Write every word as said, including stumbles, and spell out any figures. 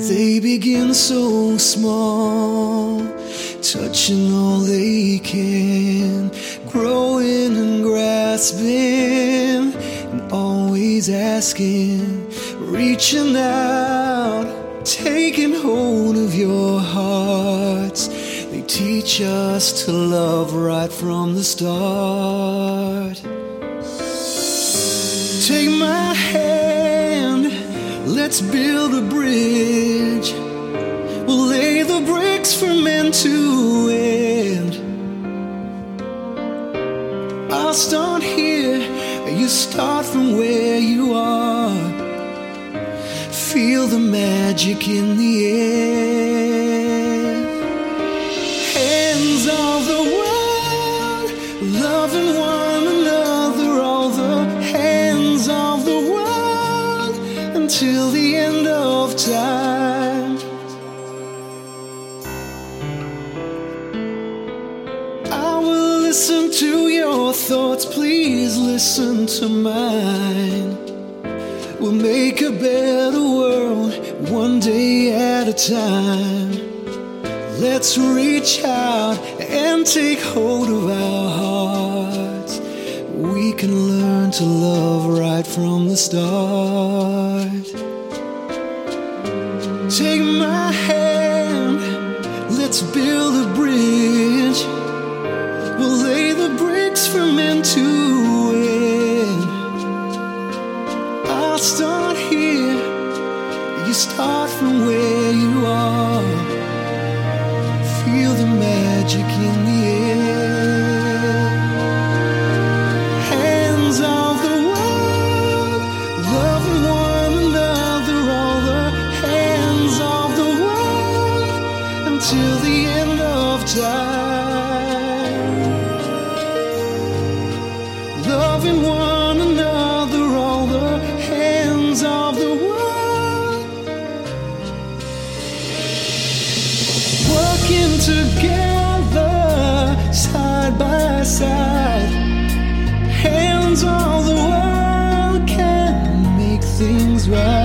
They begin so small, touching all they can, growing and grasping, and always asking, reaching out, taking hold of your hearts. They teach us to love right from the start. Take my hand, let's build a bridge. We'll lay the bricks from end to end. I'll start here, you start from where you are. Feel the magic in the air. Hands of the world, loving one another, all the hands of the world, until the end of time. I will listen to your thoughts, please listen to mine. We'll make a better world, one day at a time. Let's reach out and take hold of our hearts. We can learn to love right from the start. Take my hand, let's build a bridge. We'll lay the bricks from end to end. I'll start here, you start from where you are. Feel the magic in the air. Hands of the world, loving one another, all the hands of the world, until the end of time. Loving one another, all the hands of the world, working together side by side. Hands of the world can make things right.